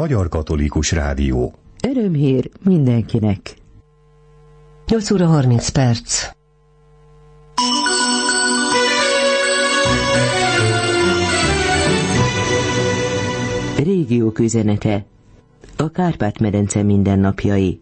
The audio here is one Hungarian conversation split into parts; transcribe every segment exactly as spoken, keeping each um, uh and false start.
Magyar Katolikus Rádió. Örömhír mindenkinek. nyolc óra harminc perc. Régiók üzenete. A Kárpát-medence mindennapjai.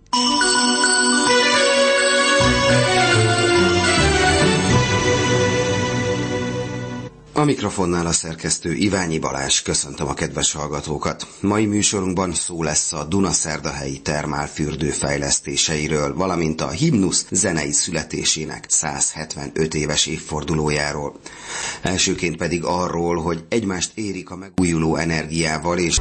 A mikrofonnál a szerkesztő Iványi Balázs, köszöntöm a kedves hallgatókat. Mai műsorunkban szó lesz a Dunaszerdahelyi termálfürdő fejlesztéseiről, valamint a himnusz zenei születésének száz hetvenöt éves évfordulójáról. Elsőként pedig arról, hogy egymást érik a megújuló energiával és...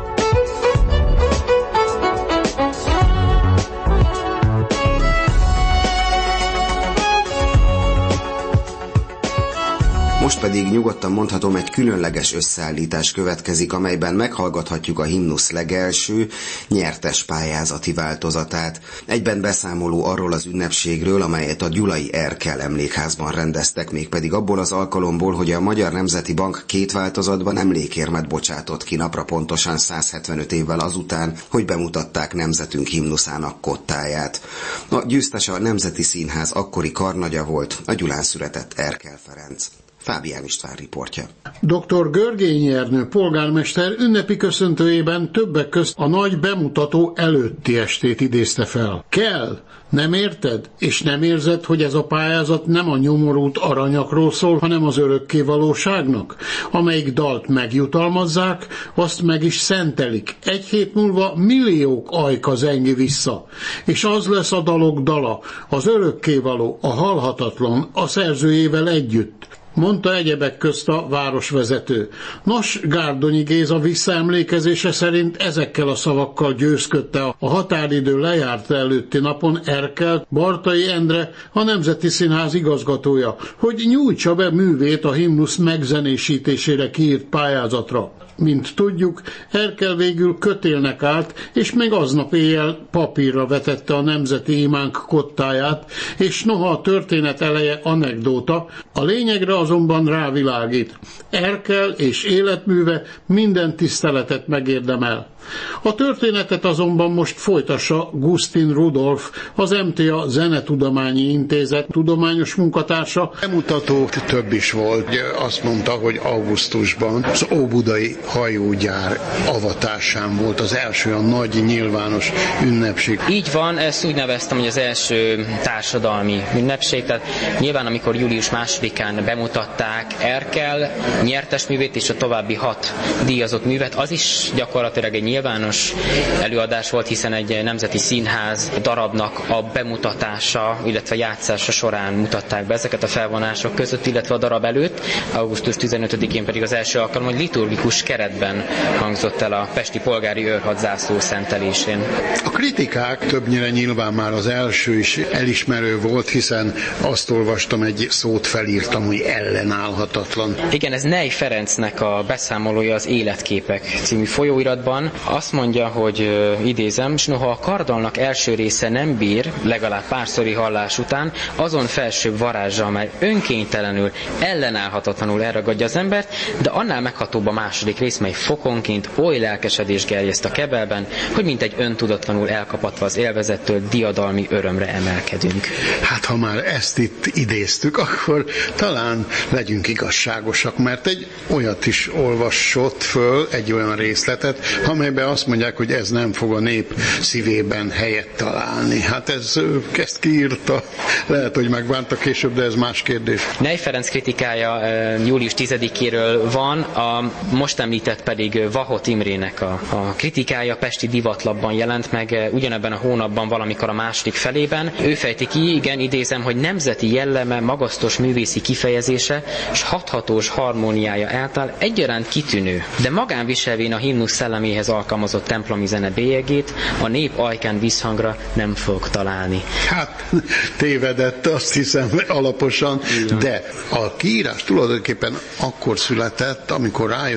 Most pedig nyugodtan mondhatom, egy különleges összeállítás következik, amelyben meghallgathatjuk a himnusz legelső, nyertes pályázati változatát. Egyben beszámoló arról az ünnepségről, amelyet a Gyulai Erkel emlékházban rendeztek, mégpedig abból az alkalomból, hogy a Magyar Nemzeti Bank két változatban emlékérmet bocsátott ki napra pontosan száz hetvenöt évvel azután, hogy bemutatták nemzetünk himnuszának kottáját. A győztes a Nemzeti Színház akkori karnagya volt, a Gyulán született Erkel Ferenc. Fábián István riportja. doktor Görgényi Ernő polgármester ünnepi köszöntőjében többek közt a nagy bemutató előtti estét idézte fel. Kell, nem érted? És nem érzed, hogy ez a pályázat nem a nyomorult aranyakról szól, hanem az örökké valóságnak? Amelyik dalt megjutalmazzák, azt meg is szentelik. Egy hét múlva milliók ajka zengi vissza. És az lesz a dalok dala, az örökkévaló, a halhatatlan, a szerzőjével együtt, mondta egyebek közt a városvezető. Nos, Gárdonyi Géza visszaemlékezése szerint ezekkel a szavakkal győzködte a határidő lejárta előtti napon Erkel Bartai Endre, a Nemzeti Színház igazgatója, hogy nyújtsa be művét a himnusz megzenésítésére kiírt pályázatra. Mint tudjuk, Erkel végül kötélnek állt, és még aznap éjjel papírra vetette a nemzeti imánk kottáját, és noha a történet eleje anekdóta, a lényegre azonban rávilágít. Erkel és életműve minden tiszteletet megérdemel. A történetet azonban most folytassa Gusztin Rudolf, az em té á Zenetudományi Intézet tudományos munkatársa. Bemutató több is volt. Azt mondta, hogy augusztusban az óbudai hajógyár avatásán volt az első a nagy nyilvános ünnepség. Így van, ezt úgy neveztem, hogy az első társadalmi ünnepség, tehát nyilván amikor július másodikán bemutatták Erkel nyertes művét és a további hat díjazott művet, az is gyakorlatilag egy nyilvános előadás volt, hiszen egy nemzeti színház darabnak a bemutatása, illetve játszása során mutatták be ezeket a felvonások között, illetve a darab előtt, augusztus tizenötödikén pedig az első alkalom, hogy liturgikus keretben hangzott el a pesti polgári őrhadzászló szentelésén. A kritikák többnyire nyilván már az első is elismerő volt, hiszen azt olvastam, egy szót felírtam, hogy ellenállhatatlan. Igen, ez Ney Ferencnek a beszámolója az Életképek című folyóiratban. Azt mondja, hogy uh, idézem, és noha a kardalnak első része nem bír, legalább párszori hallás után, azon felsőbb varázsa, amely önkénytelenül, ellenállhatatlanul elragadja az embert, de annál meghatóbb a második rész, mely fokonként oly lelkesedés gerjeszt a kebelben, hogy mint egy öntudatlanul elkapatva az élvezettől diadalmi örömre emelkedünk. Hát ha már ezt itt idéztük, akkor talán legyünk igazságosak, mert egy olyat is olvassott föl, egy olyan részletet, amelyben azt mondják, hogy ez nem fog a nép szívében helyet találni. Hát ez, ezt kiírta, lehet, hogy megbánta később, de ez más kérdés. Ney Ferenc kritikája július tizedikéről van, a most említett pedig Vahot Imrének a, a kritikája Pesti Divatlapban jelent meg ugyanebben a hónapban valamikor a második felében. Ő fejti ki, igen, idézem, hogy nemzeti jelleme, magasztos művészi kifejezése és hathatós harmóniája által egyaránt kitűnő, de magán viselvén a himnusz szelleméhez alkalmazott templomi zene bélyegét a nép ajkán visszhangra nem fog találni. Hát tévedett, azt hiszem alaposan, igen. De a kiírás tulajdonképpen akkor született, amikor rájöttek arra,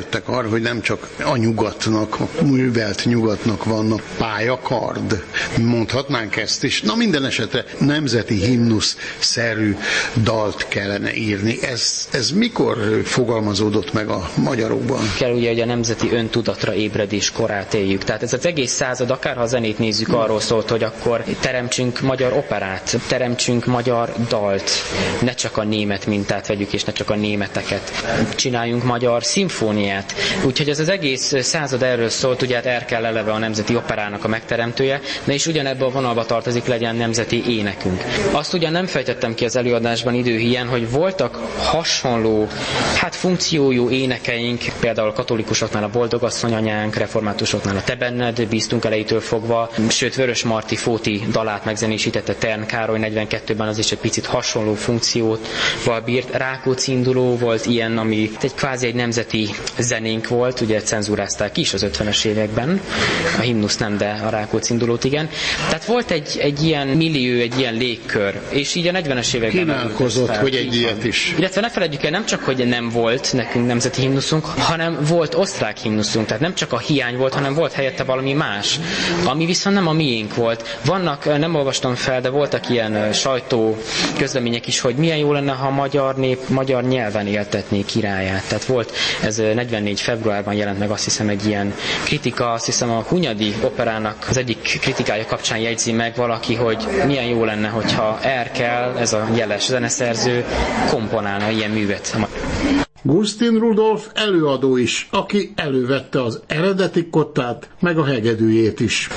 hogy nem csak a nyugatnak, a művelt nyugatnak van a pályakard. Mondhatnánk ezt is. Na minden esetre nemzeti himnusz-szerű dalt kellene írni. Ez, ez mikor fogalmazódott meg a magyarokban? Kell ugye, hogy a nemzeti öntudatra ébredés korát éljük. Tehát ez az egész század, akárha a zenét nézzük, arról szólt, hogy akkor teremtsünk magyar operát, teremtsünk magyar dalt, ne csak a német mintát vegyük, és ne csak a németeket. Csináljunk magyar szimfóniát. Úgyhogy ez az egész század erről szólt, ugye hát Erkel eleve a nemzeti operának a megteremtője, de is ugyanebben a vonalba tartozik, legyen nemzeti énekünk. Azt ugyan nem fejtettem ki az előadásban időhíján, hogy voltak hasonló, hát funkciójú énekeink, például a katolikusoknál a Boldogasszony anyánk, reformátusoknál a Te benned, bíztunk elejétől fogva, sőt Vörös Marti Fóti dalát megzenésítette Tern Károly negyvenkettőben, az is egy picit hasonló funkcióval bírt. Rákóczi induló volt ilyen, ami egy kvázi egy nemzeti zenénk volt, ugye cenzúrázták is az ötvenes években, a himnusz nem, de a Rákóczi indulót igen. Tehát volt egy, egy ilyen millió, egy ilyen légkör, és így a negyvenes években kínálkozott, hogy egy ilyet is. Illetve ne feledjük el, nem csak, hogy nem volt nekünk nemzeti himnuszunk, hanem volt osztrák himnuszunk, tehát nem csak a hiány volt, hanem volt helyette valami más, ami viszont nem a miénk volt. Vannak, nem olvastam fel, de voltak ilyen sajtó közlemények is, hogy milyen jó lenne, ha a magyar nép magyar nyelven éltetné királyát. Tehát volt, ez negyvennégy februárban jelent meg, azt hiszem, egy ilyen kritika, azt hiszem a Hunyadi operának az egyik kritikája kapcsán jegyzi meg valaki, hogy milyen jó lenne, hogyha Erkel, ez a jeles zeneszerző, komponálna ilyen művet. Gustin Rudolf előadó is, aki elővette az eredeti kottát, meg a hegedűjét is.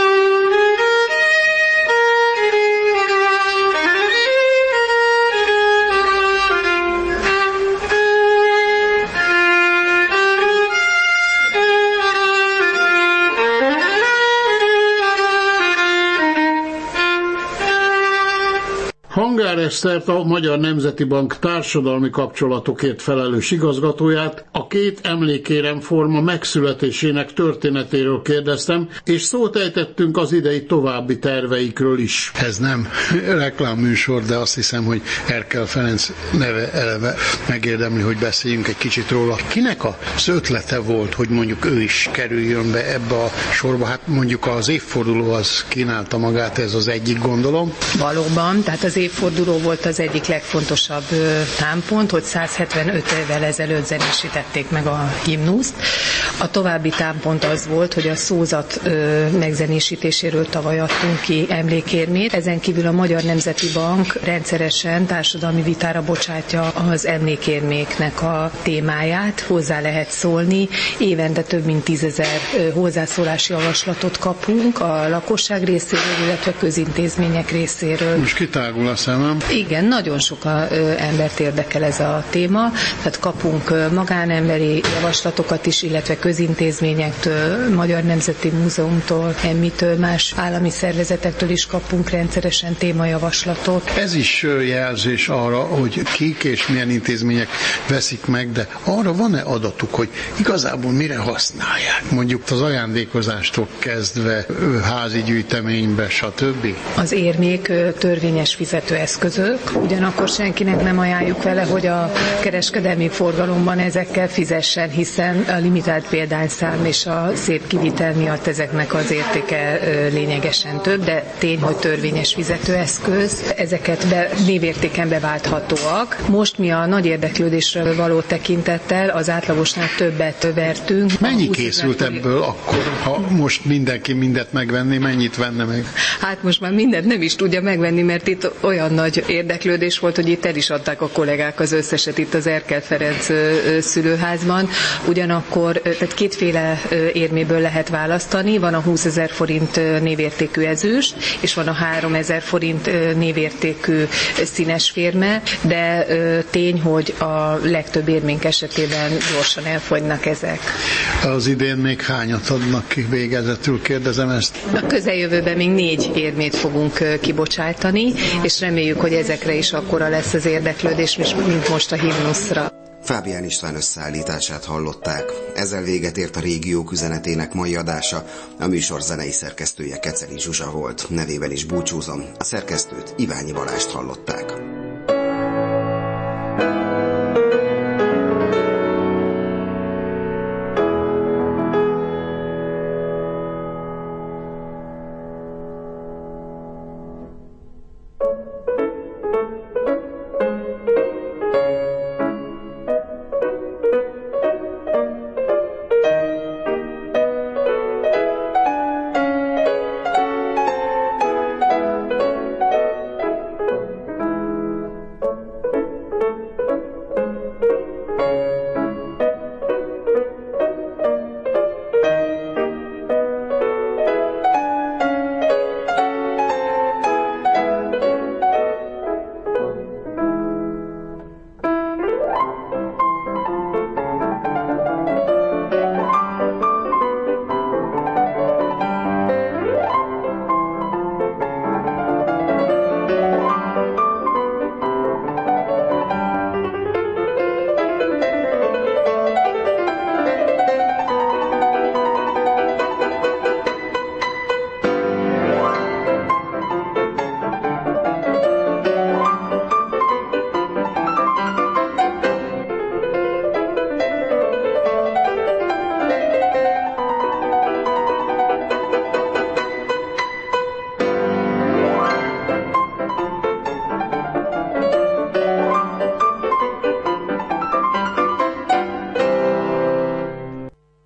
Hangár Esztert, a Magyar Nemzeti Bank társadalmi kapcsolatokért felelős igazgatóját a két emlékérem forma megszületésének történetéről kérdeztem, és szót ejtettünk az idei további terveikről is. Ez nem reklámműsor, de azt hiszem, hogy Erkel Ferenc neve eleve megérdemli, hogy beszéljünk egy kicsit róla. Kinek az ötlete volt, hogy mondjuk ő is kerüljön be ebbe a sorba? Hát mondjuk az évforduló az kínálta magát, ez az egyik, gondolom. Valóban, tehát az évforduló volt az egyik legfontosabb támpont, hogy száz hetvenöt évvel ezelőtt zenésítették meg a himnuszt. A további támpont az volt, hogy a szózat megzenésítéséről tavaly adtunk ki emlékérmét. Ezen kívül a Magyar Nemzeti Bank rendszeresen társadalmi vitára bocsátja az emlékérméknek a témáját. Hozzá lehet szólni. Évente több mint tízezer hozzászólási javaslatot kapunk a lakosság részéről, illetve közintézmények részéről. Most kitágul a szemem. Igen, nagyon sok a, ö, embert érdekel ez a téma, tehát kapunk ö, magánemberi javaslatokat is, illetve közintézményektől, Magyar Nemzeti Múzeumtól, emmitől, más állami szervezetektől is kapunk rendszeresen témajavaslatot. Ez is jelzés arra, hogy kik és milyen intézmények veszik meg, de arra van-e adatuk, hogy igazából mire használják? Mondjuk az ajándékozástól kezdve házi gyűjteménybe, stb. Az érmék ö, törvényes fizetőeszközök, ugyanakkor senkinek nem ajánljuk vele, hogy a kereskedelmi forgalomban ezekkel fizessen, hiszen a limitált példányszám és a szép kivitel miatt ezeknek az értéke lényegesen több, de tény, hogy törvényes fizetőeszköz, ezeket be, névértéken beválthatóak. Most mi a nagy érdeklődésre való tekintettel az átlagosnál többet vertünk. Mennyi készült ebből akkor, ha most mindenki mindent megvenni, mennyit venne meg? Hát most már mindent nem is tudja megvenni, mert itt olyan nagy érdeklődés volt, hogy itt el is adták a kollégák az összeset itt az Erkel Ferenc szülőházban. Ugyanakkor, tehát kétféle érméből lehet választani. Van a húszezer forint névértékű ezüst, és van a háromezer forint névértékű színes férme, de tény, hogy a legtöbb érménk esetében gyorsan elfogynak ezek. Az idén még hányat adnak ki, végezetül kérdezem ezt? A közeljövőben még négy érmét fogunk kibocsátani, és reméljük, hogy ezekre is akkora lesz az érdeklődés, mint most a himnuszra. Fábián István összeállítását hallották. Ezzel véget ért a Régiók üzenetének mai adása. A műsor zenei szerkesztője Keceli Zsuzsa volt. Nevében is búcsúzom. A szerkesztőt, Iványi Balást hallották.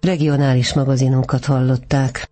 Regionális magazinunkat hallották.